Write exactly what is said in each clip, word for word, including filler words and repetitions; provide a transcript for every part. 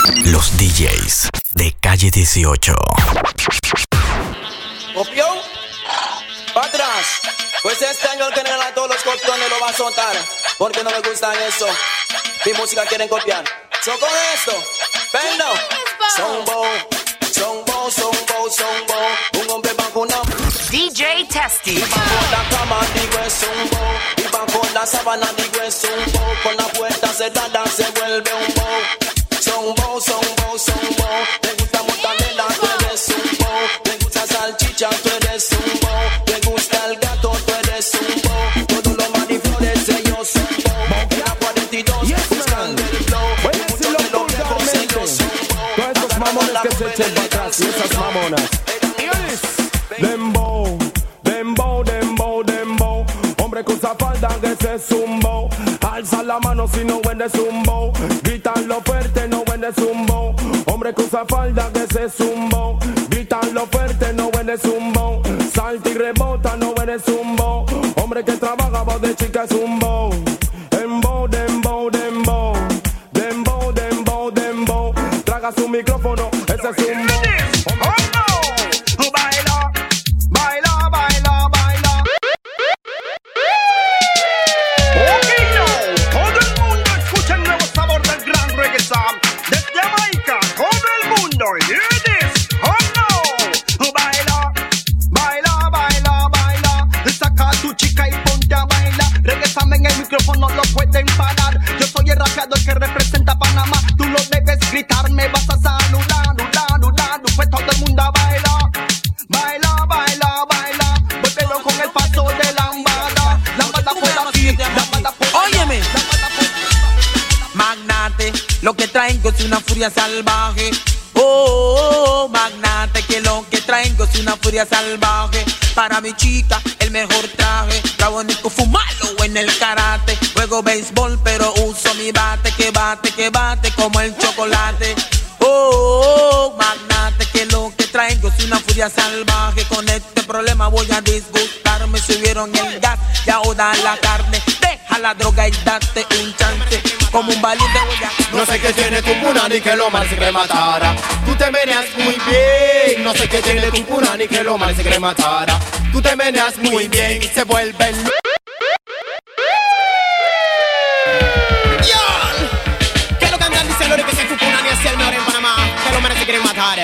Los D Js de Calle dieciocho. ¿Copió? ¡Para atrás! Pues este año el general a todos los copiones lo va a soltar, porque no les gusta eso. Mi música quieren copiar. So con esto, venga. Sombo, sombo, sombo, sombo. Un hombre bajo una D J Testy. Y bajo la cama digo es sombo. Y bajo la sábana digo es sombo. Con la puerta cerrada se vuelve un bow. Sombo, sombo, sombo. Me gusta mortadela, tú eres sombo. Me gusta salchicha, tú eres sombo. Me gusta el gato, tú eres sombo. Todos los maniflores ellos sombo. En la cuarenta y dos buscando el flow. Muchos de los viejos ellos sombo. Todos esos mamones que se echen para atrás y esas mamonas. Dembow, dembow, dembow, dembow. Hombre que usa falda que se zumbo. Alza la mano si no vende zumbo. Gritanlo fuerte, no vende zumbo. Hombre que usa falda que se zumbo. Gritanlo fuerte, no vende zumbo. Salta y rebota, no vende zumbo. Hombre que trabaja voz de chica zumbo. Dembow, dembow, dembow. Dembow, dembow, dembow. Traga su micrófono, ese es zumbo. No lo pueden parar. Yo soy el rapeador que representa Panamá. Tú lo debes gritar, me vas a saludar, dudar, dudar. Pues todo el mundo baila, baila, baila, baila. Vuélvelo con el paso de lambada. Lambada por aquí, lambada por allá. Óyeme, lambada por... magnate, lo que traigo es una furia salvaje. Oh, oh, oh, magnate, que lo que traigo es una furia salvaje. Para mi chica, el mejor traje. Bravo Nico, fumalo en el karate. Juego béisbol, pero uso mi bate. Que bate, que bate como el chocolate. Oh, oh, oh, magnate, que lo que traigo es una furia salvaje. Con este problema voy a disgustarme. Subieron el gas y ahora la carne. Deja la droga y date un chance. Como un valiente voy a... No sé qué tiene tu punani que lo mal se quiere matar. Tú te meneas muy bien. No sé qué tiene tu punani que lo mal se quiere matar. Tú te meneas muy bien y se vuelve lo... Yo, que lo que andan diciendo de que si tu punani es el mejor en Panamá, que lo mal se quiere matar.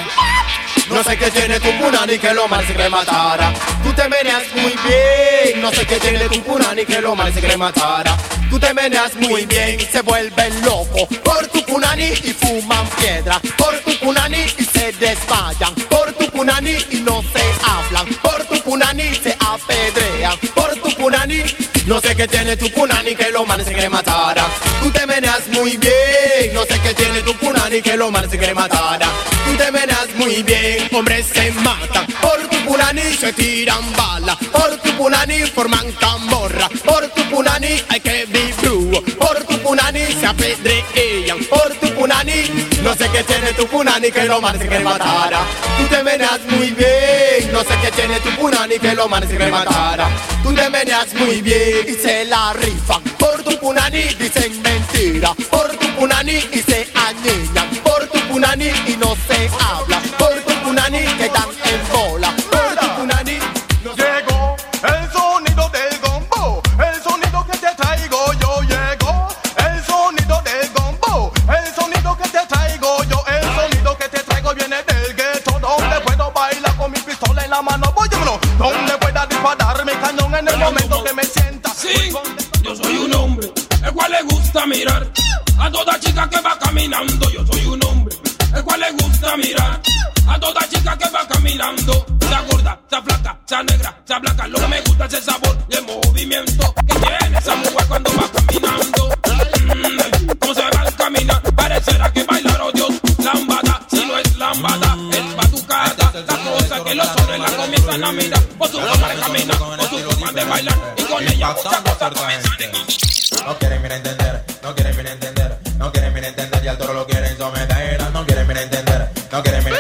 No sé qué tiene tu punani que lo mal se quiere matar. Tú te meneas muy bien. No sé qué tiene tu punani que lo mal se quiere matar. Tú te meneas muy bien y se vuelven locos por tu punani y fuman piedra. Por tu punani y se desmayan. Por tu punani y no se hablan. Por tu punani se apedrean. Por tu punani. No sé qué tiene tu punani que lo mal se quiere matar. Tú te meneas muy bien. No sé qué tiene tu punani que lo mal se quiere matar. Tú te meneas muy bien. Hombres se matan. Por tu punani se tiran balas. Por tu punani forman camorra. Por tu punani hay que vivir. Por tu punani se apedrean. Por tu punani. No sé qué tiene tu punani que lo mal se quiere matar. Tú te meneas muy bien. No sé qué tiene tu punani que lo mal se quiere matar. Tú te meneas muy bien y se la rifan. Por tu punani dicen mentira. Por tu punani y se añeñan. Por tu punani y no se habla. Por tu punani quedan en bola. Por tu punani no se... Llegó el sonido del gombo. El sonido que te traigo yo. Llegó el sonido del gombo. El sonido que te traigo yo. El sonido que te traigo viene del gueto, donde puedo bailar con mi pistola en la mano. Óyemelo, donde pueda disparar mi cañón en el momento que me sienta. Sí, yo soy un hombre el cual le gusta mirar a toda chica que va caminando. Yo soy un hombre el cual le gusta mirar a toda chica que va caminando. Sea gorda, sea flaca, sea negra, sea blanca. Lo que me gusta es el sabor y el movimiento que tiene esa mujer cuando va caminando. Mm, cómo se va al caminar, parecerá que bailar, oh Dios, lambada. Si no es lambada, es batucada. La cosa que los hombres la comienzan a mirar por su forma de caminar, por su forma de bailar. Y con ella muchas cosas comienzan a no quieren venir a entender, no quieren venir a entender, no quieren venir a entender y al toro lo quieren someter. No quieren venir a entender, no quieren venir.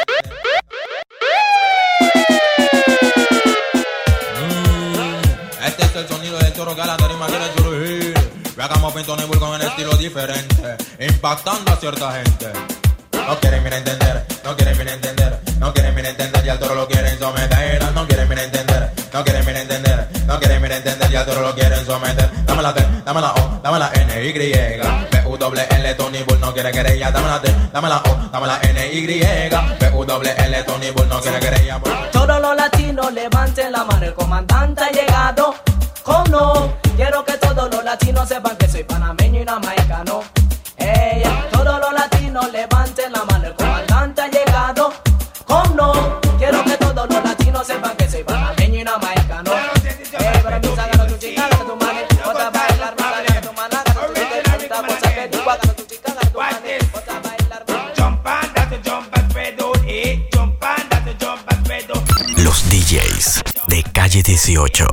Mm, este es el sonido del toro que a la tarima quiere surgir. Veamos Pinto Nebul con el estilo diferente, impactando a cierta gente. no quieren ni entender, no quieren ni entender, no quieren ni entender y al toro lo quieren someter. No quieren ni entender, no quieren ni entender, no quieren ni entender y al toro lo quieren someter. Dame la T, dame la O, dame la N, Y, B U L L, Tony Bull no quiere querella. Dame la T, dame la O, dame la N, Y, B U L L, Tony Bull no quiere querella. Todos los latinos levanten la mano, el comandante ha llegado. ¿Cómo no? Quiero que todos los latinos sepan que soy panameño y jamaicano. Ella, todos los latinos levanten la mano, el comandante ha llegado. ¿Cómo no? Quiero que todos los latinos sepan que soy panameño y jamaicano. Eh, para mí, sácalo tu chica, agarra tu mano, otra bailar, agarra tu mano, agarra tu chica, esta cosa que tú agarra tu chica, agarra tu mano, otra bailar. Jump and that's a jump and spread out, eh, jump and that's a jump and spread out. Los D Js de Calle dieciocho.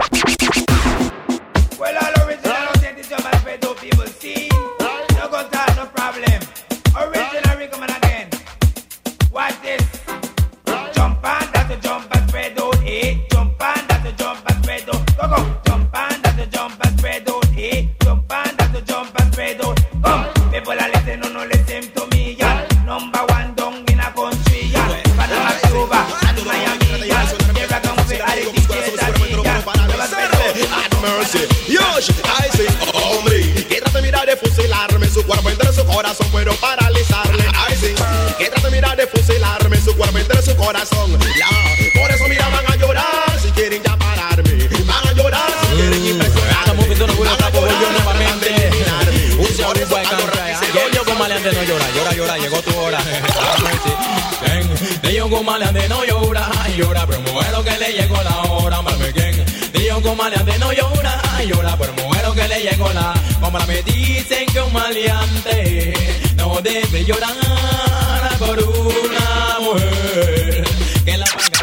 Well, all original authentic jump and spread out, people see. No go start, no problem. Original, we come again. Watch this. Jump and that's a jump and spread out, eh. Jump and that's a jump and spread out. Go go. Jump and that's a jump and spread out, eh. Jump and that's a jump and spread out. Come, people are listening, no no listen to me, yeah. Number one down in a country, yeah. Panama, Cuba, and Miami, yeah. There I come with all the D Js and me, yeah. Have mercy. Yo, I say, hombre, que trata de mirar de fusilarme, su cuerpo entre su corazón puedo paralizarle. I say, que trata de mirar de fusilarme, su cuerpo entre su corazón. La, por eso mira, van a llorar si quieren ya pararme. Van a llorar si quieren impresionarme. Estamos viendo una buena etapa, volvió nuevamente. Un señor fue a cantar. Yo con maleante no llora, llora, llora, llegó tu hora. Yo con maleante no llora, llora, pero muero que le llegó la hora. Malme quien. Yo con maleante no llora, llora, pero muero que le llegó la. Como me dicen que un maleante no debe llorar por una mujer que la paga.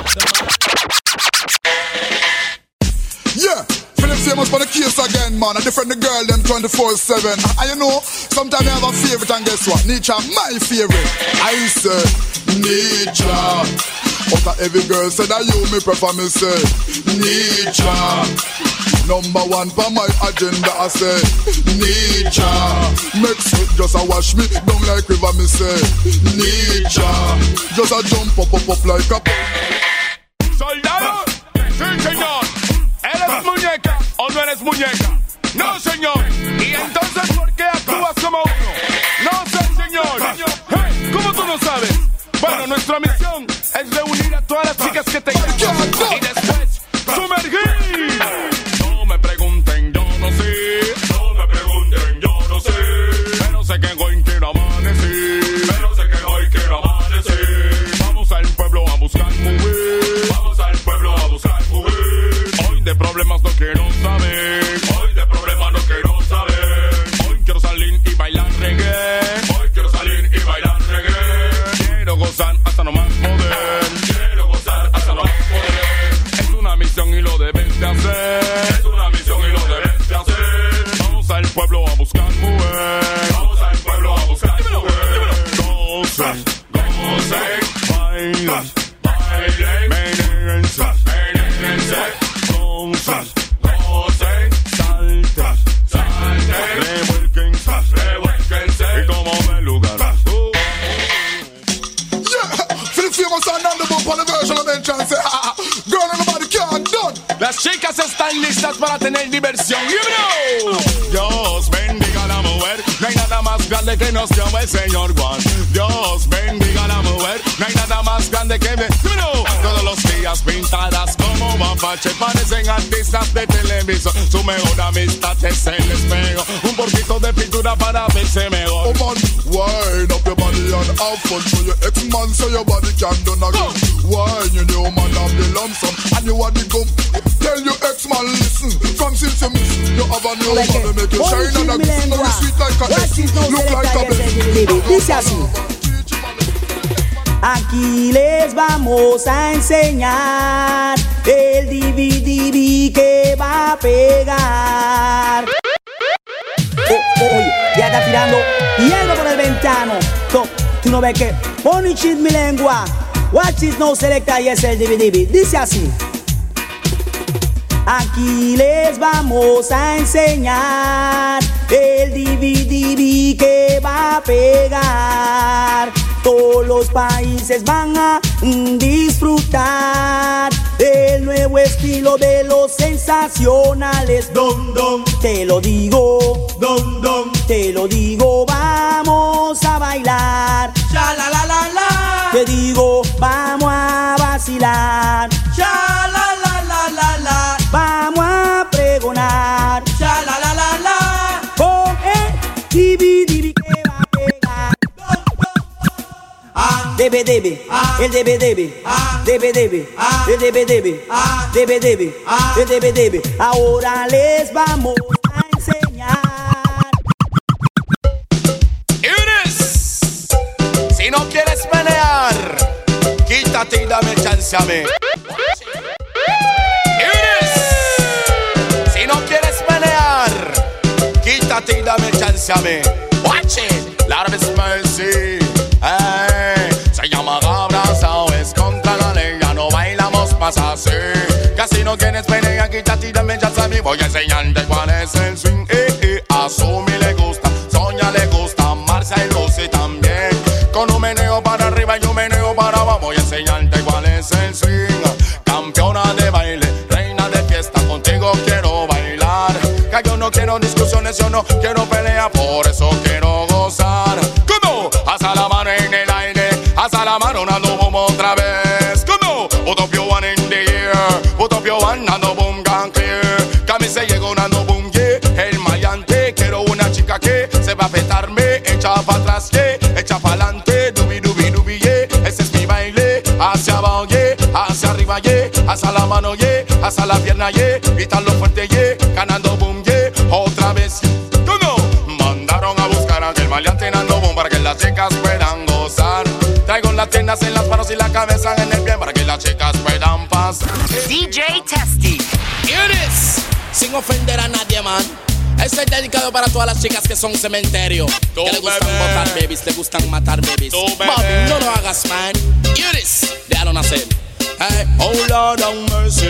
Yeah. Philip famous for the case again, man. I defend the girl them twenty-four seven. And you know, sometimes I have a favorite, and guess what? Nietzsche, my favorite. I say, Nietzsche. But every girl said that you me prefer, me say, Nietzsche. Number one for my agenda, I say, Nietzsche. Make sweet just a wash me down like river, me say, Nietzsche. Just a jump up, up, up like a... Soldado, sí señor. ¿Eres muñeca o no eres muñeca? No, señor. ¿Y entonces por qué actúas como uno? No sé, señor. Hey, ¿cómo tú no sabes? Bueno, nuestra misión es reunir a todas las chicas que tengan y después sumergir. No me pregunten, yo no sé. No me pregunten, yo no sé. Pero sé que hoy quiero amanecer. Pero sé que hoy quiero amanecer. Vamos al pueblo a buscar mujer. Vamos al pueblo a buscar mujer. Hoy de problemas no quiero saber. Hoy de problemas no quiero saber. Hoy quiero salir y bailar reggae. Hoy quiero salir y bailar reggae. Quiero gozar hasta no más poder. Quiero gozar hasta no más poder. Es una misión y lo debes de hacer. Es una misión y lo debes de hacer. Vamos al pueblo a buscar mujer. Vamos al pueblo a buscar mujer. Gocen, gocen, bailen, bailen, menéense, menéense. Gocen, gocen, salten, salten, revuélquense, revuélquense. Y como del lugar. Famous and on the bump on the version of mention say, ah, girl and nobody can't done. Las chicas están listas para tener diversión. You know. Dios bendiga a la mujer. No hay nada más grande que nos llama el Señor Juan. Dios bendiga a la mujer. No hay nada más grande que me. You know. Todos los días pintadas como mapache parecen artistas de televisión. Su mejor amistad es el espejo. Un poquito de pintura para verse mejor. Oh man, wind up your body and have fun. So your ex-man say your body can done again. Why you new man have the lump sum and you want the gum? Tell your ex-man listen. From since you miss, you have a new man to make you shine and a kiss. No sweet like a ex, look like a bitch. Dice así. Aquí les vamos a enseñar el D V D que va a pegar. Oh, oh, oye, ya está tirando hierba por el ventano. So, tú no ves que pony cheat mi lengua. Watch this no selecta y es el D V D. Dice así. Aquí les vamos a enseñar el D V D que va a pegar. los países van a disfrutar del nuevo estilo de los sensacionales. Dom, dom, te lo digo, dom, dom, te lo digo, vamos a bailar. Cha la la la la. Te digo, vamos a vacilar. Cha la la la la la. Vamos a pregonar. Cha la la la la. Con el divi divi que va a pegar. Ah. Debe debe, Ah. el debe debe, Ah. debe debe, Ah. el debe debe, Ah. debe debe, Ah. el debe debe. Ahora les vamos a enseñar. Iris, si no quieres pelear, quítate y dame chance a mí. Iris, si no quieres pelear, quítate y dame chance a mí. Watch it, Lord of His mercy. Hey, se llama abrazado, es contra la ley, ya no bailamos más así. Casi no quieres pelear, quítate y dame chance a mí. Voy a enseñarte cuál es el swing. Eh, eh, a Sumi le gusta, Sonia le gusta, Marcia y Lucy también. Con un meneo para arriba y un meneo para abajo, voy a enseñarte cuál es el swing. Campeona de baile, reina de fiesta, contigo quiero bailar. Que yo no quiero discusiones, yo no quiero pelea, por eso quiero gozar. ¿Cómo? Hasta la mano en el aire, hasta la mano dando boom otra vez. ¿Cómo? Put up your one in the air, put up your one dando boom gang clear. Que a mí se llegó dando boom, yeah. El maleante, quiero una chica que se va a petarme, echa para atrás, yeah. Echa para adelante, dubi dubi dubi, yeah. Ese es mi baile, hacia abajo, yeah. Hacia arriba, yeah. Hacia la mano, yeah. Hacia la pierna, yeah. Gritarlo fuerte, yeah. Ganando boom, yeah. Otra vez, ¿cómo? Mandaron a buscar a aquel maleante dando boom para que las chicas puedan gozar. Traigo las piernas en las manos y la cabeza en el pie para que las chicas puedan pasar. D J Testy. Iris, sin ofender a nadie, man. Este es dedicado para todas las chicas que son cementerio, Tú, que le gustan bebé. botar babies, le gustan matar babies. Tú, bebé. Bobby, no lo hagas, man. Iris, déjalo nacer. Hey, oh Lord have mercy.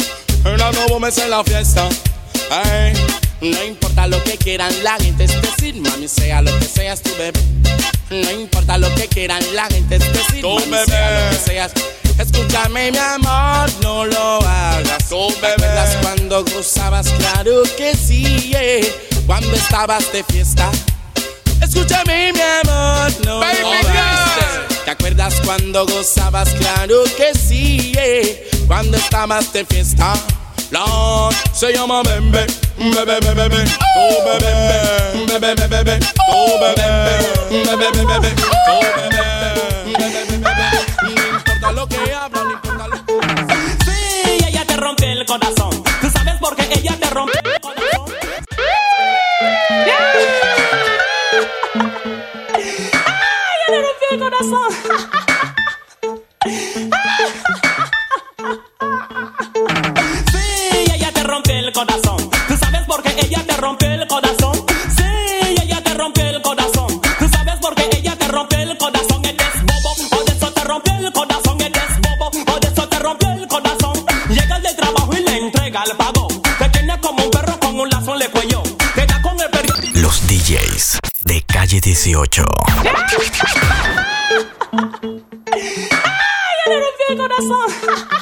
Una nuevo mes en la fiesta. Hey, no importa lo que quieran la gente es decir, mami, sea lo que seas tu bebé. No importa lo que quieran la gente es decir, Tú, mami, bebé. sea lo que seas. Escúchame, mi amor, no lo hagas. Tú, ¿Te bebé. acuerdas cuando gozabas? Claro que sí, yeah. Cuando estabas de fiesta. Escúchame, mi amor, no Baby lo girl. hagas. ¿Te acuerdas cuando gozabas? Claro que sí, yeah. Cuando estabas de fiesta. Lord, se llama Bembe, bebé, bebé, bebé, oh bebé, bebé, bebé, bebé, oh bebé, bebé, bebé, bebé, oh bebé, bebé, bebé, bebé. No importa lo que hablan, no importa lo que... Sí, ella te rompe el corazón. ¿Tú sabes por qué ella te rompe el corazón? ¡Ay, ella le rompió el corazón! Sí, ella te rompe el corazón. ¿Tú sabes por qué ella te rompe el corazón? Sí, ella te rompe el corazón. ¿Tú sabes por qué ella te rompe el corazón? Eres bobo, por eso te rompe el corazón. Eres bobo, por eso te rompe el corazón. Llega del trabajo y le entrega el pago. Te tiene como un perro con un lazo en el cuello. Te da con el perro. Los D Js de Calle dieciocho. ¡Ay, ella le rompió el corazón!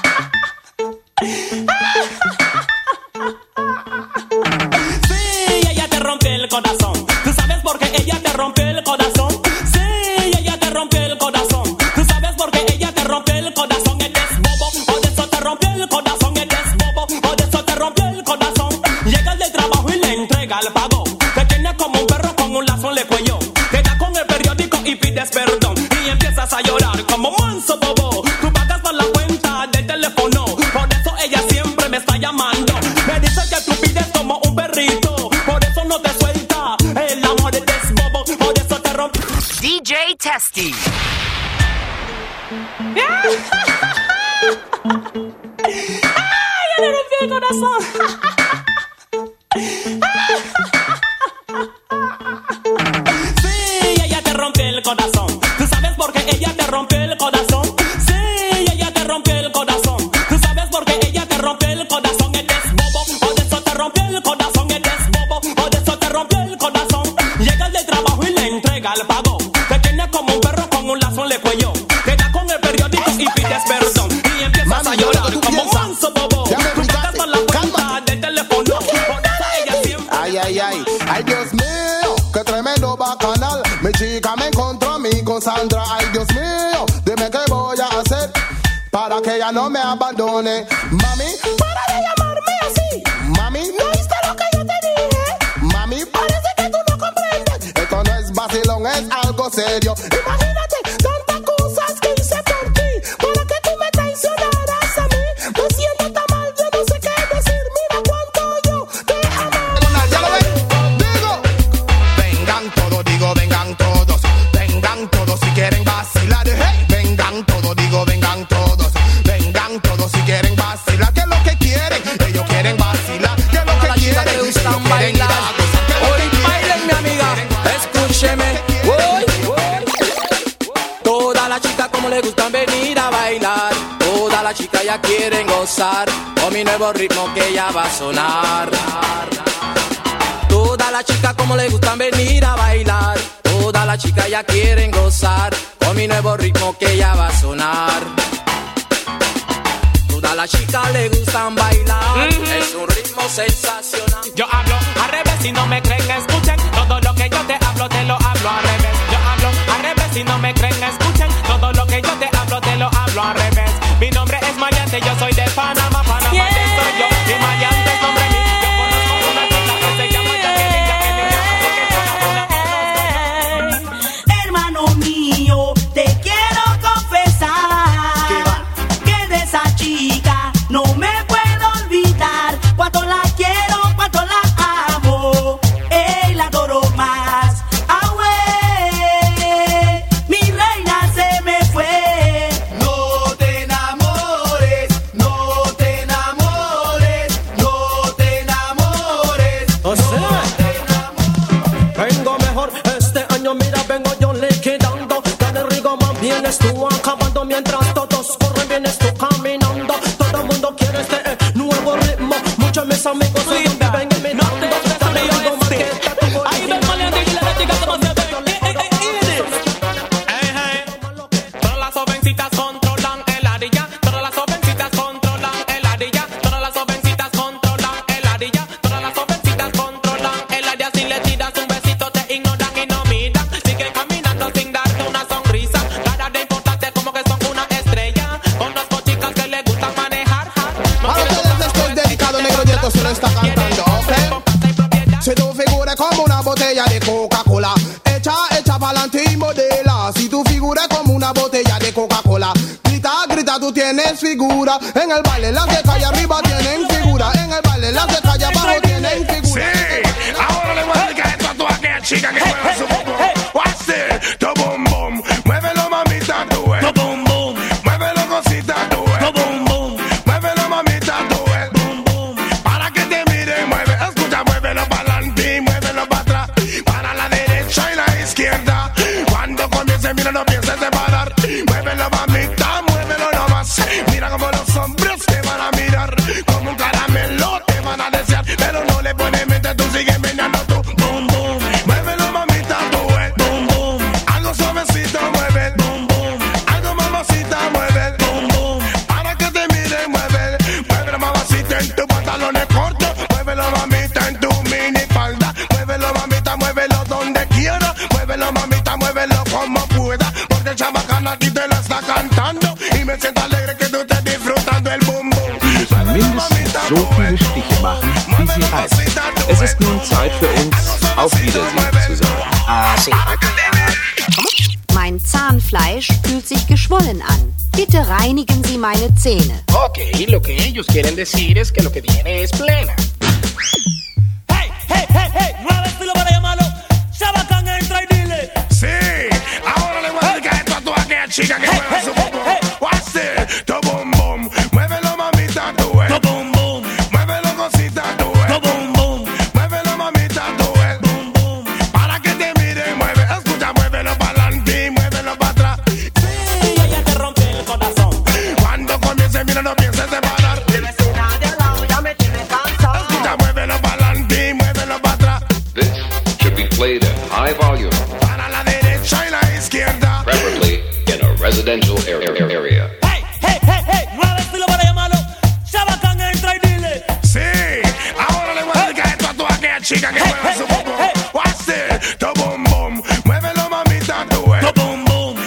Sí, ella te rompe el corazón. ¿Tú sabes por qué ella te rompe el corazón? Sí, ella te rompe el corazón. ¿Tú sabes por qué ella te rompe el corazón? Eres bobo, por eso te rompe el corazón. Eres bobo, por eso te rompe el corazón. Llega del trabajo y le entrega el pago. Te tiene como un perro con un lazo en el cuello. Te da con el periódico y pides perdón. Y empiezas a llorar como manso bobo. Tú pagas por la cuenta del teléfono. Por eso ella siempre me está llamando. Me dice que tú pides como un perrito. Por eso no te suelta. El amor es bobo. Por eso te rompe. D J Testy. ¡Ay, ya le rompió el corazón! Sí, ella te rompe el corazón. ¿Tú sabes por qué ella te rompe el corazón? Sí, ella te rompe el corazón. ¿Tú sabes por qué ella te rompe el corazón? Eres bobo, por eso te rompe el corazón. Eres bobo, por eso te rompe el corazón. Llega del trabajo y le entrega el pago. Te tiene como un perro con un lazo en el cuello. como Sandra. Ay, Dios mío, dime qué voy a hacer para que ella no me abandone. Mami, para de llamarme así. Mami, ¿no viste lo que yo te dije? Mami, parece que tú no comprendes. Esto no es vacilón, es algo serio. Imagínate tantas cosas que hice por ti, para que tú me traicionaras a mí. Me siento tan mal, yo no sé qué decir. Mira cuánto yo te amo. ¿Ya lo ven? Digo, vengan todos, digo, vengan todos. Vengan todos si quieren vacilar. Hey, vengan todos, digo, vengan todos. Vengan todos si quieren vacilar. ¿Qué es lo que quieren? Ellos quieren vacilar. ¿Qué es lo que quieren? Ellos quieren bailar. Hoy bailen, mi amiga, escúcheme. Hoy, todas las chicas como le gustan venir a bailar. Todas las chicas ya quieren gozar con mi nuevo ritmo que ya va a sonar. Todas las chicas como le gustan venir a bailar. Todas las chicas ya quieren gozar con mi nuevo ritmo que ya va a sonar. Todas las chicas le gustan bailar, mm-hmm. Es un ritmo sensacional. Yo hablo al revés, si no me creen, escuchen. Todo lo que yo te hablo, te lo hablo al revés. Yo hablo al revés, si no me creen, escuchen. Todo lo que yo te hablo, te lo hablo al revés. Mi nombre es Maleante, yo soy de Panamá. Panamá yeah. soy yo, y Maleante es nombre mío. Yo conozco una chica que se llama Jacqueline, Jacqueline, Jacqueline. Hermano mío, te quiero confesar que de esa chica no me puedo olvidar. Cuánto la quiero, cuánto la amo, eh, la adoro más. Ah, wey, mi reina se me fue. No te enamores, no te enamores, no te enamores. O sea, vengo mejor este año, mira, vengo yo liquidando. Dale rigo, más vienes tú acabando. Mientras todos corren, vienes tú caminando. Todo el mundo quiere este eh, nuevo ritmo. Muchos de mis amigos hoy viven imitando. Dale algo más que esta tu ahí ven Maleante y la chica como se ve. Todas las jovencitas controlan el área. Todas las jovencitas controlan el área. Todas las jovencitas controlan el área. Todas las jovencitas controlan el área. Si le tiras un besito te ignoran y no miran. Siguen caminando sin darte una sonrisa. Cara de importante como que son una estrella. Conozco chicas que les gusta manejar. No A ustedes estoy dedicado, negro Yeto se lo está cantando, ¿ok? Si tu figura como una botella de Coca-Cola, echa, echa pa'lante y modela. Si tu figura como una botella de Coca-Cola, grita, grita, tú tienes figura. En el baile las de calle arriba tienen figura. En el baile las de calle abajo tienen figura. Sí, ahora le voy a dedicar esto a toda aquella chica que mueve su bum bum. What's it? Tu bum bum. Muévelo, mamita, tú es. Tu bum bum. Muévelo, cosita, tú es. Tu bum bum. Muévelo, mamita, tú es. Bum bum. Para que te mire, mueve. Escucha, muévelo para adelante y muévelo para atrás. Para la derecha y la izquierda. Cuando comience, mira, no pienses separar. Muévelo, mamita, muévelo nomás. Mira como los hombres te van a mirar. Como un caramelo te van a desear. Pero no le pones mente, tú sigues meneando tú. Bum, bum. Muévelo, mamita, tú es. Bum, bum. Algo suavecito, mueve. Bum, bum. Algo mamacita, mueve. Bum, bum. Para que te mire, mueve. Muévelo, mamacita, en tu pantalones cortos. Muévelo, mamita, en tu mini falda. Muévelo, mamita, muévelo donde quiera. Muévelo, mamita, muévelo como pueda. Porque el chabacán aquí te la está cantando. Y me siento alegre que tú estés disfrutando el bum, bum. Mindestens so viele Stiche machen, wie sie reißen. Es ist nun Zeit für uns, auf Wiedersehen zu sagen. Ah, sí. Mein Zahnfleisch fühlt sich geschwollen an. Bitte reinigen Sie meine Zähne. Ok, lo que ellos quieren decir es que lo que viene es plena. Hey, hey, hey, hey, nuevo estilo para llamarlo. Chabacán, entra y dile. Sí, ahora le voy a dedicar esto a toda aquella chica que mueve su bum bum. What's it? Tu bum bum. Muévelo, mamita, tú es. Tu bum bum. Muévelo, cosita, tú es. Tu bum bum. Muévelo, mamita, tú es. Bum bum. Para que te mire, mueve. Escucha, muévelo para adelante y muévelo para atrás. Sí, ella te rompe el corazón. Cuando comience, mira, no pienses separar. Mi vecina de al lado ya me tiene cansado. Escucha, muévelo para adelante y muévelo para atrás. This should be played at high volume. Para la derecha y la izquierda. Preferably in a residential area. Hey, hey, hey, hey, nuevo estilo para llamarlo. Chabacán, entra y dile. Sí, ahora le voy a dedicar esto a toda aquella chica que mueve su bum bum. What's it? Tu bum bum. Muévelo, mamita, tú es. Tu bum bum.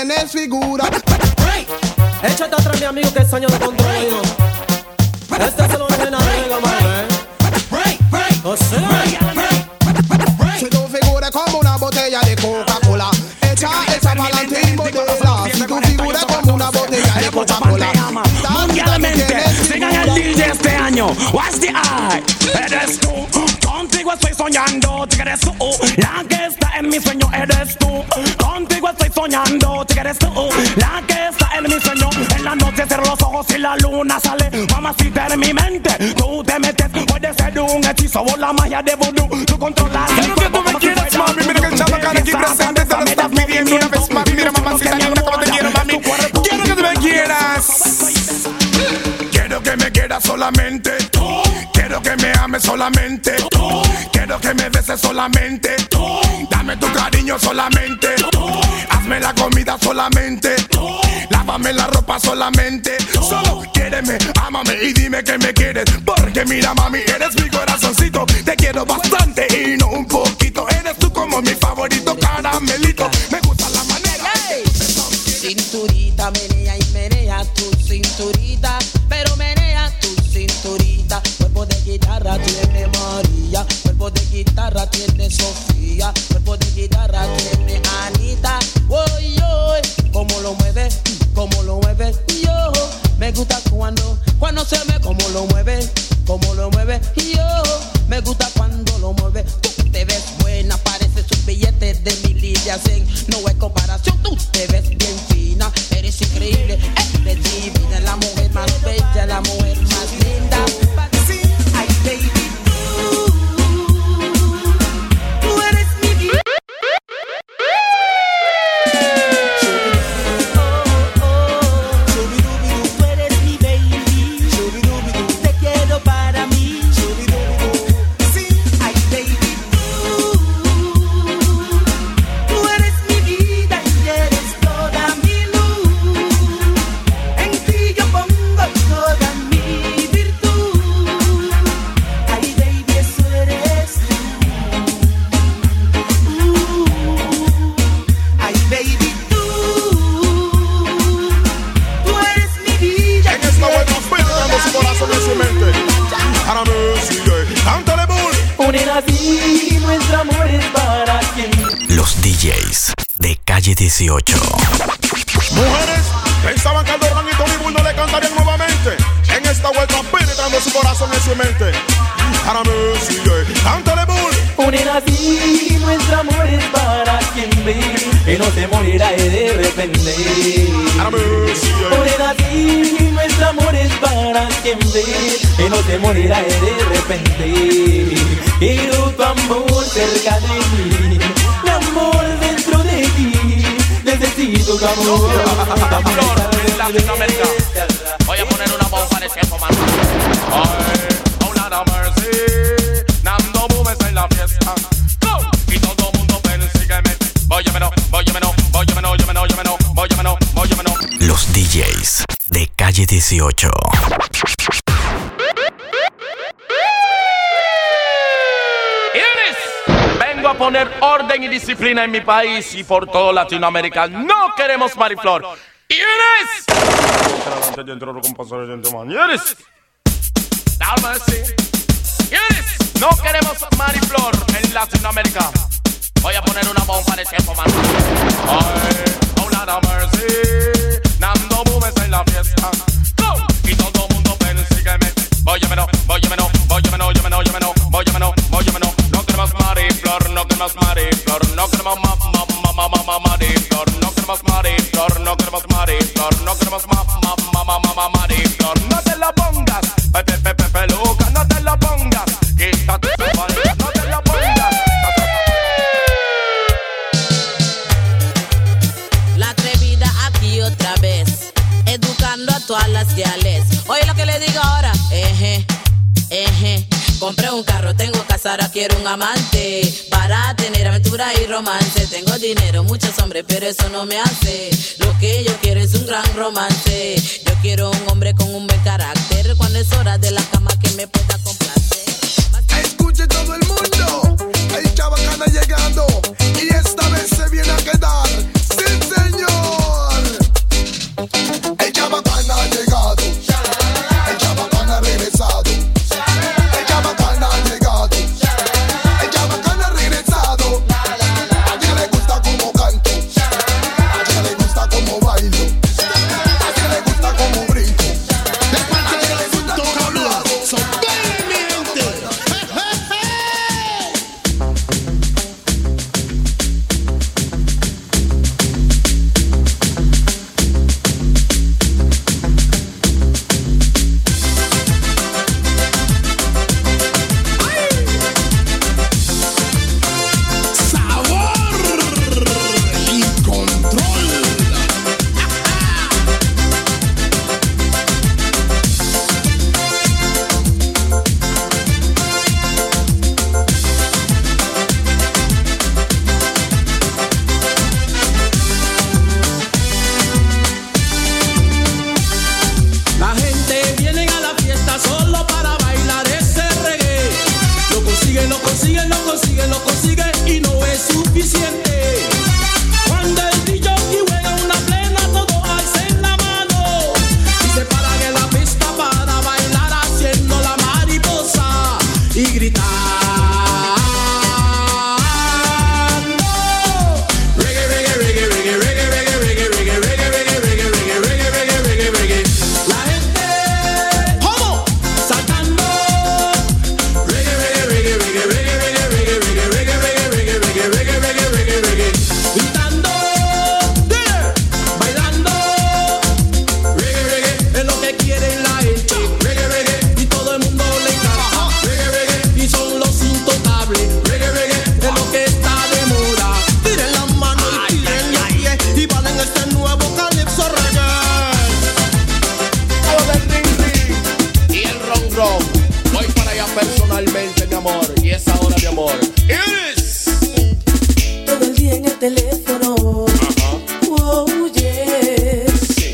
tienes figura. Échate atrás, mi amigo, que es año de control. Yo. Este se lo dejen a Vega, man, eh. O sea, si tu figura es como una botella de Coca-Cola, echa esa pa'lante y modela. Si tu figura es como una botella de Coca-Cola, mundialmente, sigan el D J este año. What's the eye? Eres tú, contigo estoy soñando. Te eres tú, la que está en mi sueño. Eres tú, contigo estoy soñando. Te eres tú, la que está en mi sueño. En la noche cierro los ojos y la luna sale. Mamacita en mi mente, tú te metes. Puede ser un hechizo o la magia de vudú. Tú controlas. Quiero que tú me quieras, mami. Mira que el chabacán aquí presente te lo estás pidiendo una vez más. Mira, mamacita, dime cómo te quiero, mami. Quiero que tú me quieras. Quiero que me quieras solamente. Quiero que me ames solamente. Quiero que me beses solamente. Dame tu cariño solamente. Hazme la comida solamente. Lávame la ropa solamente. Solo quiéreme, ámame y dime que me quieres. Porque mira, mami, eres mi corazoncito. Te quiero bastante y no un poquito. Eres tú como mi favorito caramelito. Me gusta la manera. Hey. Cinturita, menea y menea tu cinturita. Pero menea tu cinturita. Cuerpo de guitarra tiene María. Cuerpo de guitarra tiene Sofía. Cuerpo de guitarra tiene Anita. Oy, oy, cómo lo mueve, cómo lo mueve. Yo, me gusta cuando, cuando se me, cómo lo mueve, cómo lo mueve. Yo, me gusta cuando lo mueve. Tú te ves buena, pareces un billete de mil y de cien. No hay comparación, tú te ves bien fina. Eres increíble, eres divina. La mujer más bella, la mujer más linda. Ay, baby, tú, tú eres mi vida. Tú eres mi baby. Te quiero para mí. Ay, baby, tú, tú eres mi vida y eres toda mi luz. En ti yo pongo toda mi virtud. Ay, baby, eso eres tú. Ay, baby, tú, tú eres mi vida. En esta vuelta esperando su corazón y su mente. Ahora me sigue, cántale bull. Unir así nuestro amor es para siempre. Los D Js de Calle dieciocho. Mujeres pensaban que Aldo y Tony Bull no le cantarían nuevamente. En esta vuelta penetrando su corazón y su mente. Ahora me sigue, cántale bull. Unir así nuestro amor es para siempre y no se morirá de repente. Ahora me sigue. Unir así nuestro amor es para siempre y no se morirá de repente. Quiero tu amor cerca de mí, mi amor dentro de ti. Necesito tu amor. Latinoamérica. Voy a poner una bomba de tiempo, man. Ay, oh, nada mercy. Nando Boomes en la fiesta. Go. Y todo mundo persígueme. Óyemelo, óyemelo, óyemelo, óyemelo, óyemelo, óyemelo, óyemelo. Los D Js de Calle dieciocho. Vengo a poner orden y disciplina en mi país y por toda Latinoamérica. No queremos mariflor. ¡Ieres! No queremos mariflor en Latinoamérica. Voy a poner una bomba de tiempo, man. Ay, oh, nada mercy. Nando Boomes en la fiesta. Go. Y todo mundo persígueme. Óyemelo, óyemelo, óyemelo, óyemelo, óyemelo, óyemelo, óyemelo. No queremos mariflor, no queremos mariflor, no queremos ma ma ma ma ma ma mariflor, no queremos mariflor, no queremos mariflor, no queremos ma ma ma ma ma ma mariflor. No te la pongas, pepe pepe peluca, no te la pongas. Quítate tu falda, no te la pongas. La atrevida aquí otra vez, educando a todas las diales. Oye lo que le digo ahora, eje, eje. Compré un carro, tengo casa, ahora quiero un amante para tener aventura y romance. Tengo dinero, muchos hombres, pero eso no me hace. Lo que yo quiero es un gran romance. Yo quiero un hombre con un buen carácter. Cuando es hora de la cama que me pueda complacer. Escuche todo el mundo, el Chabacana llegando y esta vez se viene a quedar. ¡Sí, señor! consigue, lo consigue, lo consigue y no es suficiente. Cuando el D J juega una plena, todo alcen la mano y se paran en la pista para bailar haciendo la mariposa y gritar. Personalmente, mi amor, y es ahora, mi amor. Iris. Todo el día en el teléfono. Ajá. Oh, yes. Sí.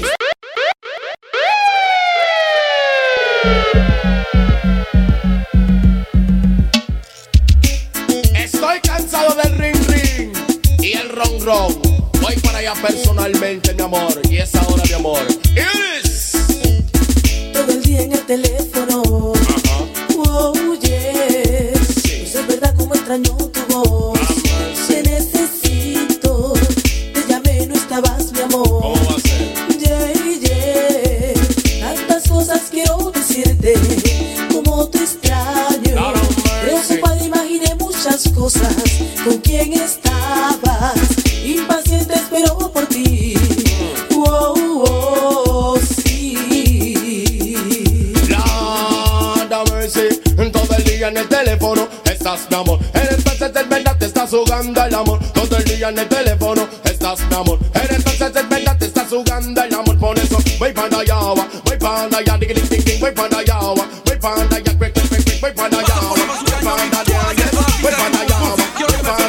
Estoy cansado del ring ring y el ron ron. Voy para allá personalmente, mi amor, y es ahora, mi amor. Iris. Todo el día en el teléfono. Oh, yes. Sí. Pues es verdad como extraño tu voz. Te necesito. Te llamé, no estabas, mi amor. ¿Cómo va a ser? Yeah, yeah. Tantas cosas quiero decirte. Como te extraño. Preocupada imaginé muchas cosas. Con quién estabas. Impaciente espero por ti. Oh, oh, sí. Lord have mercy. Todo el día en el teléfono estás, mi amor. Entonces es verdad te estás jugando el amor. Todo el día en el teléfono estás, mi amor. Entonces es verdad te estás jugando el amor. Por eso voy para allá, voy para allá, ding ding ding, voy para allá, voy para allá, quick quick quick quick, voy para allá, voy para allá, voy para allá, voy para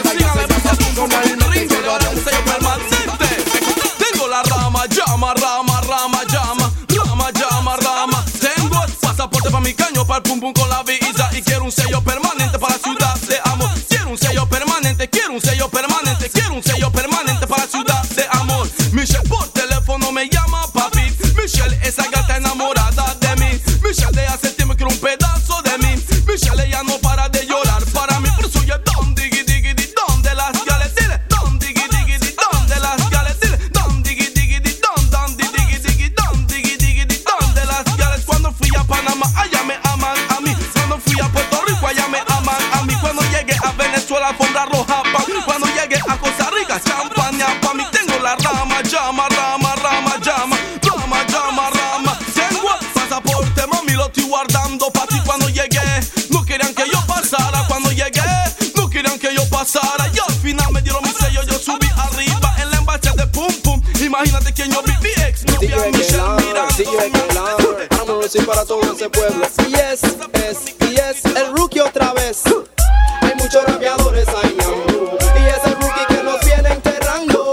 allá. Tengo la rama, llama, rama, rama, llama, rama, llama, rama. Tengo el pasaporte para mi caño, para el pum pum con la visa y quiero un sello permanente para la ciudad de amor. Quiero un sello permanente, quiero un sello permanente, quiero un sello permanente para la ciudad de amor. Michelle por teléfono me llama papi. Michelle, esa gata enamorada de mí. Michelle, de hace tiempo quiere un pedazo de mí. Michelle, ella no para de llorar para mí. Por eso yo don diggy diggy di don de las gales, dile don diggy diggy di don de las gales, dile don diggy diggy di don don diggy diggy don diggy diggy di don de las gales. Cuando fui a Panamá, allá me aman a mí. Cuando fui a Puerto Rico, allá me aman a mí. Cuando llegué a Venezuela, alfombra roja pa' mí. Cuando llegué a Costa Rica, champaña pa' mí. Tengo la rama, llama, rama, rama, llama, rama, llama, rama. Tengo el pasaporte, mami, lo estoy guardando pa' ti. Cuando llegué, no querían que yo pasara. Cuando llegué, no querían que yo pasara. Y al final me dieron mi sello, yo subí arriba en la embaixada de pum pum. Imagínate quién yo vi, mi ex, mi novia Michelle mirando. Vamos a para todo ese pueblo. Y es, es, y es el rookie otra vez. Hay muchos rapeadores ahí, no. Y es el rookie que nos viene enterrando.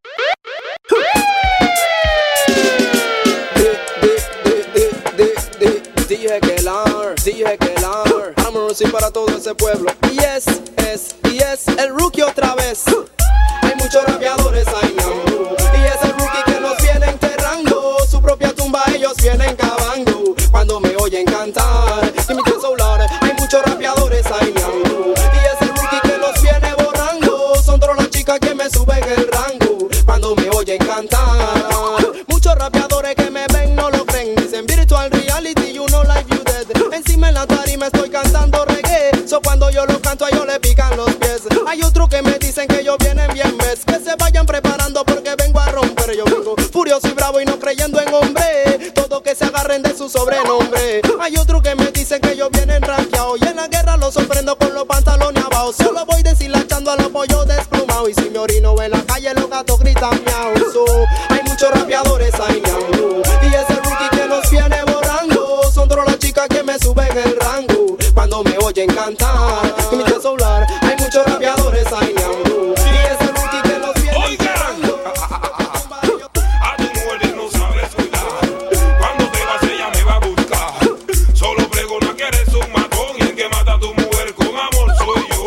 Dije que el ar, dije que el ar. Vamos a para todo ese pueblo. Y es, es, y es el rookie otra vez. Hay muchos rapeadores ahí, no. Y es el rookie que nos viene enterrando. Su propia tumba ellos vienen cavando. Cuando me oyen cantar y mi celular, hay muchos rapeadores ahí, no. Y es el rookie que los viene borrando. Son todas las chicas que me suben el rango. Cuando me oyen cantar, muchos rapeadores que me ven no lo creen. Dicen virtual reality, you know like you dead. Encima en la tarima estoy cantando reggae. So cuando yo lo canto a ellos le pican los pies. Hay otros que me dicen que ellos vienen bien mes. Que se vayan preparando porque vengo a romper. Yo vengo furioso y bravo y no creyendo en hombre. Todo que se agarren de su sobrenombre. Hay otros que me dicen que ellos vienen rankeados. Y en la guerra los sorprendo con los pantalones abajo. Solo voy deshilachando a los pollos desplumados. Y si me orino en la calle los gatos gritan miau. So, hay muchos rapeadores ahí miau. Y ese rookie que nos viene borrando. Son todas las chicas que me suben el rango. Cuando me oyen cantar y mi celular, hay muchos rapeadores ahí miau. Y ese rookie que nos viene borrando. A tu mujer no sabes cuidar. Cuando te vas ella me va a buscar. Solo pregona que eres un matón. Y el que mata a tu mujer con amor soy yo.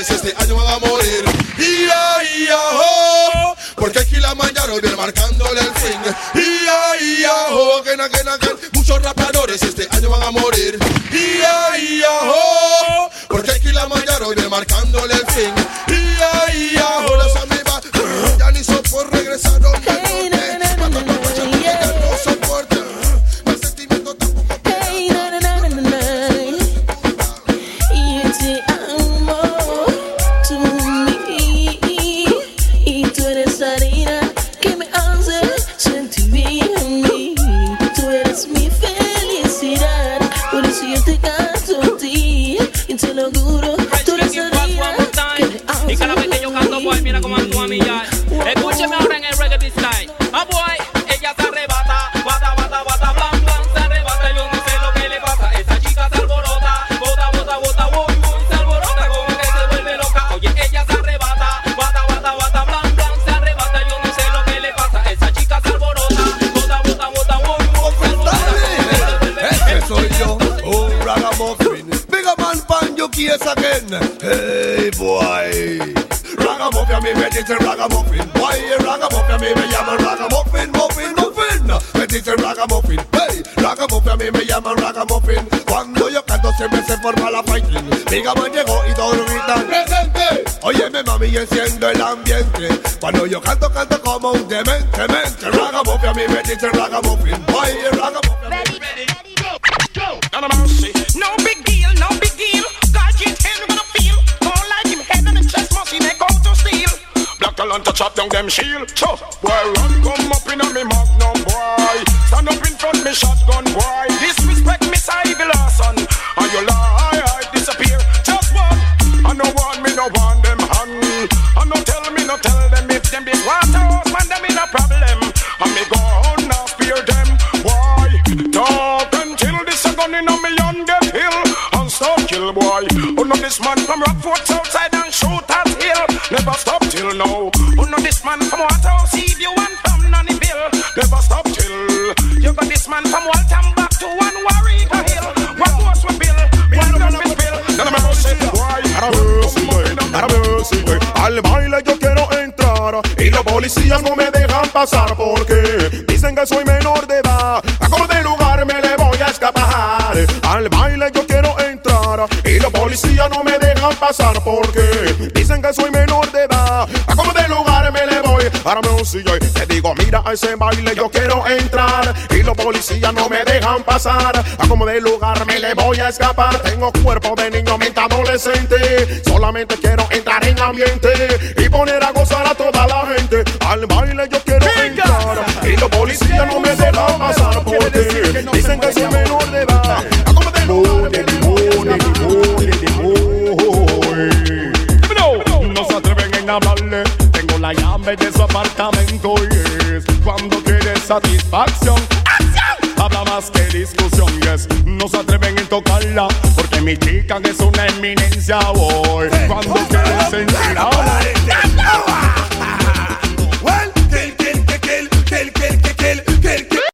trabajadores este año van a morir. Ia, ia, oh, porque aquí la mañana viene marcándole el fin. Ia, ia, oh, again, again, again. Muchos rapeadores este año van a morir. Ia, ia, oh, porque aquí la mañana viene marcándole el fin. Ia, ia, oh, las amigas ya ni son por regresar donde no te. Cuando no vayan a llegar no soporte. El sentimiento tampoco Hey, na, na, na, na, na. Y te amo tú mí. Y tú eres la harina que me hace sentir bien. Tú eres mi felicidad. Por eso yo te canto a ti. Y te lo juro, tú eres la harina que me hace. Y cada vez que yo canto, boy, mira cómo actúa mi ya. Escúcheme ahora en el reggae this time. Ah, boy, ella se arrebata, bata, bata, bata, blan, blan, se arrebata. Yo no sé lo que le pasa. Esa chica se alborota, bota, bota, bota, boy, boy, se alborota como que se vuelve loca. Oye, ella se arrebata, bata, bata, bata, blan, blan, se arrebata. Yo no sé lo que le pasa. Esa chica se alborota, bota, bota, bota, boy, boy, se alborota. Ese soy yo, un ragamuffin. Big man pan you kiss again. Hey boy. Ragamuffin a mí me dicen ragamuffin. Boy, ragamuffin a mí me llaman ragamuffin, muffin, muffin. Me dicen ragamuffin. Hey, ragamuffin a mí me llaman ragamuffin. Cuando yo canto siempre se forma la fighting. Big man llegó y todos gritan presente. Óyeme mami y enciendo el ambiente. Cuando yo canto canto como un demente, mente. Ragamuffin a mí me dicen ragamuffin. Boy, ragamuffin a mí me dicen. No mercy, no big deal, no big deal. God can tell me what I feel. More like him head on the chest, must he make out to steal. Black talent to chop down them shield. Tough boy, run come up in a me magnum boy. Stand up in front me shotgun boy. Disrespect me side the last son. And you lie, I disappear. Just one. I no want me, no want them hand. I no tell me, no tell them if them big water house man them in a problem. And me go on now fear them. Why? Talk until this a gun in a million get hill. And stop kill boy. Oh no this man from Rockfort outside and shoot at hill. Never stop till now. Oh no this man from Waterhouse if you want from Nannyville. Never stop till. You got this man from Waltham back to one Warrior Hill. What was we bill? One done with bill. None of my mercy boy. Al baile yo quiero entrar y los policías no me dejan pasar porque dicen que soy menor de edad. A como de lugar me le voy a escapar. Al baile yo quiero entrar y los policías no me dejan pasar porque dicen que soy menor de edad. A como de lugar me le voy. Ahora me sigo y te digo mira a ese baile yo quiero entrar y los policías no me dejan pasar. A como de lugar me le voy a escapar. Tengo cuerpo de niño, mente adolescente. Solamente quiero entrar en ambiente y poner a gozar a toda la gente. Al baile yo quiero entrar y los policías no me dejan pasar porque dicen que soy menor de edad. A como de lugar me le voy a escapar. No se atreven en hablarle. Tengo la llave de su apartamento y es cuando quiere satisfacción. Habla más que discusión, yes. No se atreven en tocarla porque mi chica es una eminencia hoy. Cuando quiere sentir amor. Well, kill, kill, kill, kill, kill, kill, kill, kill, kill.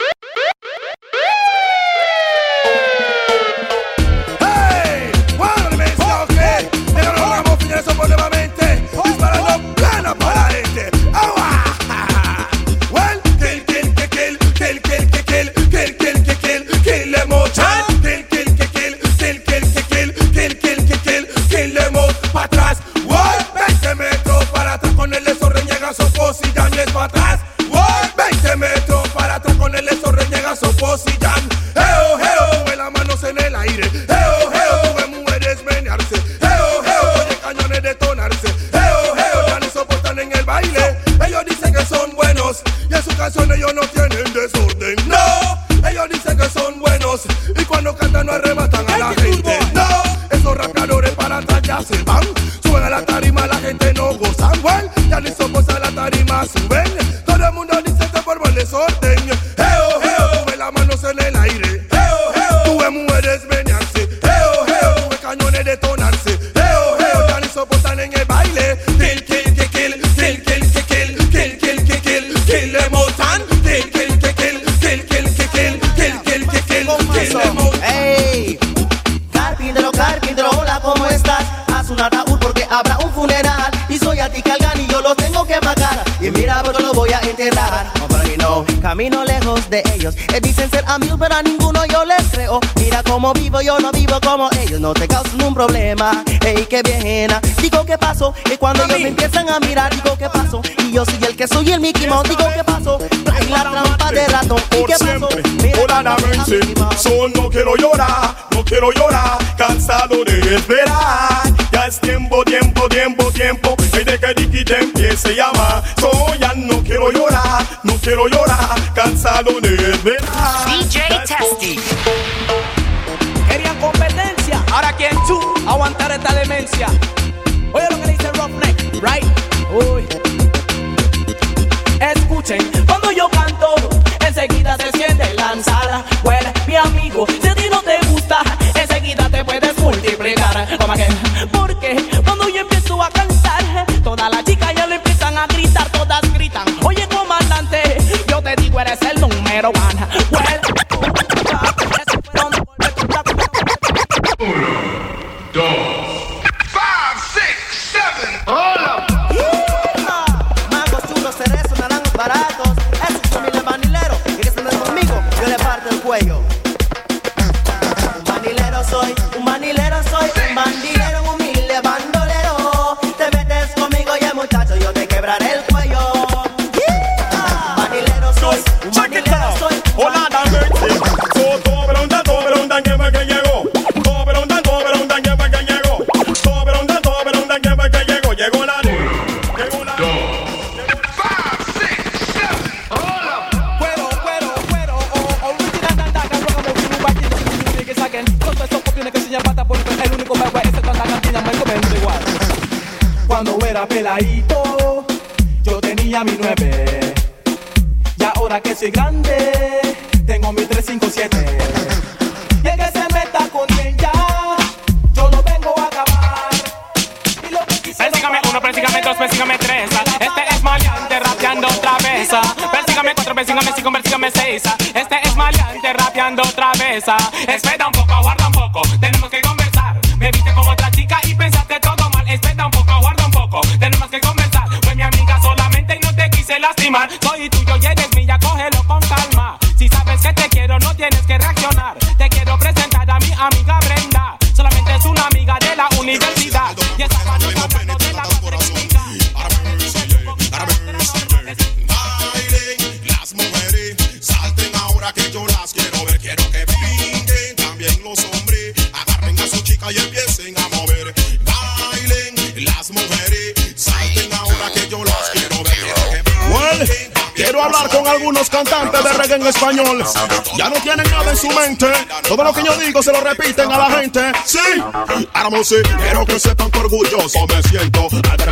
Hey, bueno, me está ok. Pero no vamos a finir eso por nuevamente. Disparando plana para la gente. Well, kill, kill, kill, kill, kill, kill, kill, kill, kill, kill, kill, kill, emotion. Kill, kill, kill, kill, kill, kill, kill, kill, kill, kill, kill, kill, emo para atrás. What? veinte metros para atrás con el eso reñegazo Posidan es para atrás. What? veinte metros para atrás con el eso reñegazo Posidan. Heo, heo, ve las manos en el aire. Heo, heo, ve mujeres menearse. Heo, heo, oye cañones detonarse. Heo, heo, ya no soportan en el baile. Ellos dicen que son buenos y en sus canciones ellos no tienen desorden. No, ellos dicen que son buenos y cuando cantan no arrebatan a la gente. No, esos rapeadores para atrás ya se van. Suben a la tarima, la gente no gozan. Well, ya ni somos a la tarima, suben. Todo el mundo dice que forma el desorden. Heo, heo, ve las manos en el aire. Heo, heo, tú ves mujeres menearse. Heo, heo, ve cañones detonarse. Heo, heo, ya ni soportan en el baile. Kill, kill, kill, kill, kill, kill, kill, kill, kill, kill, kill, kill, emotan. Kill, kill, kill, kill, kill, kill, kill, kill, kill, kill, kill, kill, kill, emotan. Hey, carpintero, carpintero, hola, ¿cómo estás? Haz un ataúd porque habrá un funeral y soy a ti cargan y yo los tengo que pagar. Y mira porque los voy a enterrar. No, pero you know, camino lejos de ellos. Eh, dicen ser amigos pero a ninguno yo les creo. Mira cómo vivo, yo no vivo como ellos. No te causan un problema, ey, qué bien. Digo qué pasó, y cuando ellos me empiezan a mirar digo qué pasó. Y yo soy el que soy el Mickey Mouse. Digo qué pasó, traen la trampa de ratón. ¿Y qué pasó? Son no quiero llorar, no quiero llorar, cansado de esperar. Ya es tiempo, tiempo, tiempo, tiempo, hay de que Dicky te empiece a llamar. So ya no quiero llorar, no quiero llorar, cansado de esperar. D J Testy. Querían competencia, ahora quieren tú aguantar esta demencia. Oye lo que le dice Roughneck, right? Uy. Escuchen, cuando yo canto, enseguida se siente lanzada. Well, mi amigo, si a ti no te gusta, enseguida te puedes multiplicar. Como que, porque cuando yo empiezo a cantar, todas las chicas ya le empiezan a gritar, todas gritan. Oye, comandante, yo te digo, eres el número one. Well, uno, dos, five, six, seven. Hola. Mangos, chulos, cerezos, naranjos baratos. Esos son mis manileros. Y que se anden conmigo, yo le parto el cuello. Un manilero soy, un manilero soy, un bandilero, un humilde bandolero. Te metes conmigo y muchacho, yo te quebraré el cuello. Un manilero soy, un manilero soy. Hola, dame. So, todo pregunta, todo pregunta, ¿quién fue que llegó? Todo pregunta, todo pregunta, ¿quién fue que llegó? Todo pregunta, todo pregunta, ¿quién fue que llegó? Llegó la luz. Llegó la luz. Cuero, cuero, cuero, o original tanta cabrón como un backy de que saquen todos estos copiones que se llaman pata porque el único bebé es tanta cantina me comento igual. Cuando era peladito, yo tenía mi nueve. Y ahora que soy grande, tengo mi tres cinco siete. Y el que se meta con ella, yo lo vengo a acabar. Y lo que quise Persígame uno, persígame dos, persígame tres. Este es maleante rapeando otra vez. Persígame cuatro, persígame cinco, persígame seis. Este es maleante rapeando otra vez. Espera un poco, aguarda un poco, tenemos que conversar. Me viste como otra chica y pensaste todo mal. Espera un poco, aguarda un poco, tenemos que conversar. Fue mi amiga solamente y no te quise lastimar. Soy tuyo y eres mía, cógelo con calma. Si sabes que te quiero, no tienes que reaccionar. Te quiero presentar a mi amiga Brenda. Solamente es una amiga de la universidad. Y esa mano hablando de la Bailen las mujeres, salten ahora que yo las quiero ver. Quiero que brinquen también los hombres. Agarren a su chica y empiecen a mover. Bailen las mujeres, salten ahora que yo las quiero ver. Quiero que Well, quiero hablar con algunos cantantes de reggae en español. Ya no tienen nada en su mente. Todo lo que yo digo se lo repiten a la gente. Sí, ahora sí, quiero que sepan que orgulloso me siento.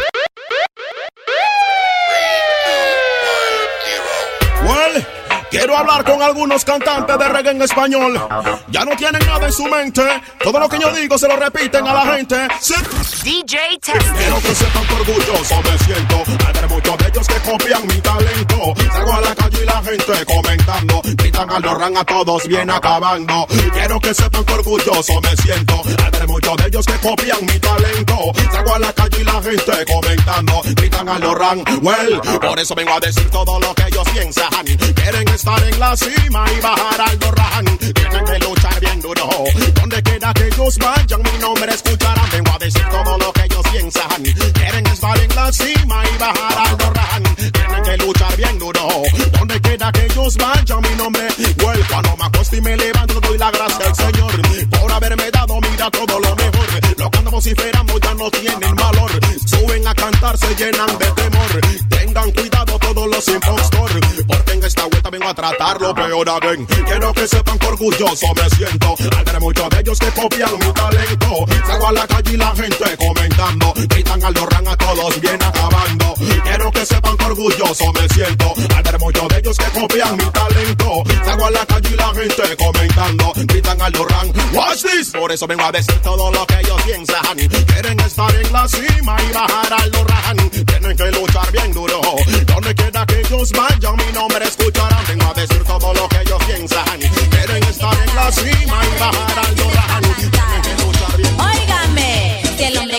Well, quiero hablar con algunos cantantes de reggae en español. Ya no tienen nada en su mente. Todo lo que yo digo se lo repiten a la gente. Sí. D J Testy. Quiero que sepan que orgulloso me siento. Hay muchos de ellos que copian mi talento. Salgo a la calle y la gente comentando. Gritan al Lorran a todos bien acabando. Quiero que sepan que orgulloso me siento. Hay muchos de ellos que copian mi talento. Salgo a la calle y la gente comentando. Gritan al Lorran. Well, por eso vengo a decir todo lo que ellos piensan. Quieren estar en la cima y bajar al Lorran. Tienen que luchar bien duro. Donde quiera que ellos vayan, mi nombre escucharán. Vengo a decir todo lo que ellos piensan. Quieren estar en la cima y bajar al Lorran. Tienen que luchar bien duro. Donde quiera que ellos vayan, mi nombre. Well, cuando me acuesto y me levanto, doy la gracia al Señor por haberme dado, mira, todo lo mejor. Lo que ando vociferando ya no tienen valor. Suben a cantar, se llenan de temor. Tengan cuidado todos los impostores, porque en esta vuelta vengo a tratarlo peor again. Quiero que sepan que orgulloso me siento. Hay muchos de ellos que copian mi talento. Salgo a la calle y la gente comentando. Gritan al Lorran a todos bien acabando. Quiero que sepan que orgulloso me siento. Hay muchos de ellos que copian mi talento. Salgo a la calle y la gente comentando. Gritan al Lorran. Watch this. Por eso vengo a decir todo lo que ellos piensan. Quieren estar en la cima y bajar al Lorran. Tienen que luchar bien duro. Donde quiera que ellos vayan, mi nombre escucharán. Vengo a decir todo lo que ellos piensan. Quieren estar en la cima y bajar al Lorran. Tienen que luchar bien duro. Óigame, si el hombre quiere pedazos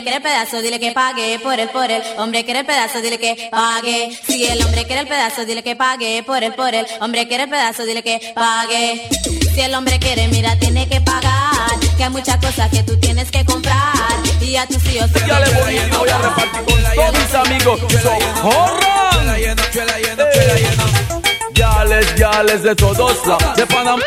pedazo, dile que pague por él, por él. Hombre quiere el pedazo, dile que pague. Si el hombre quiere el pedazo, dile que pague por él, por él. Hombre quiere el pedazo, dile que pague. Si el hombre quiere, mira, tiene que pagar. Que hay muchas cosas que tú tienes que comprar. Y a tus hijos ya le voy, voy a repartir con todos mis amigos. ¡Socorran! Yales, yales de todos lados, de Panamá.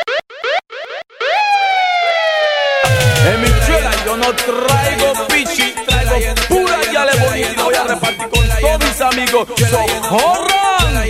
En mi chela yo no traigo pichi, traigo pura yale bonita. Voy a repartir con todos mis amigos. ¡Socorran!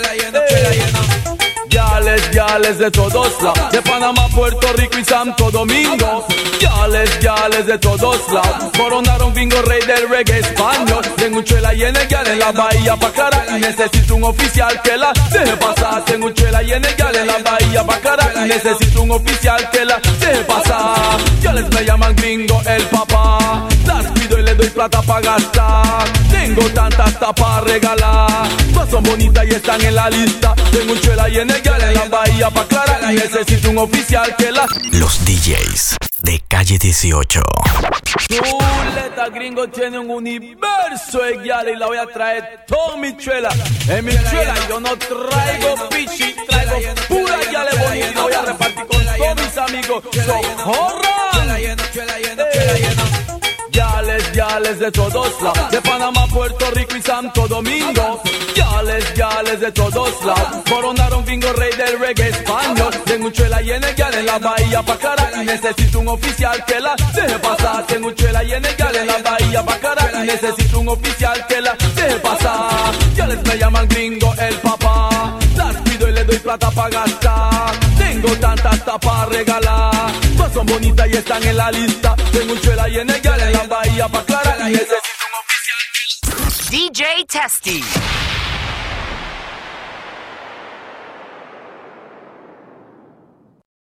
Yales, yales de todos lados, de Panamá, Puerto Rico y Santo Domingo. Yales, yales de todos lados, coronaron bingo rey del reggae español. Tengo un chela y en el yal en la bahía Bacara. Y necesito un oficial que la deje pasar. Tengo un chela y en el yal en la bahía Bacara. Y necesito un oficial que la deje pasar. Yales me llaman gringo el papá. Las cuido y le doy plata pa' gastar. Tengo tantas tapas regalar. Todas son bonitas y están en la lista. Tengo un chela y en el yal en la bahía Bacara. Y necesito un oficial que la... Los D Js de Calle dieciocho. Chuleta gringo tiene un universo de guial y la voy a traer toda mi chela. En mi chela yo no traigo pichi, traigo pura guiale bonita. Voy a repartir con todos mis amigos. ¡Socorran! Yales, yales de todos lados, de Panamá, Puerto Rico y Santo Domingo. Yales, yales de todos lados, coronaron bingo rey del reggae español. Tengo un chela y en el yal en la bahía Bacara. Y necesito un oficial que la deje pasar. Tengo un chela y en el yal en la bahía Bacara. Y necesito un oficial que la deje pasar. Yales me llaman gringo el papá. Las cuido y le doy plata pa' gastar. Tengo tantas tapas regalar. Todas son bonitas y están en la lista. Tengo un chela y en el yal en la bahía Bacara. Y necesito un oficial que la... D J Testy.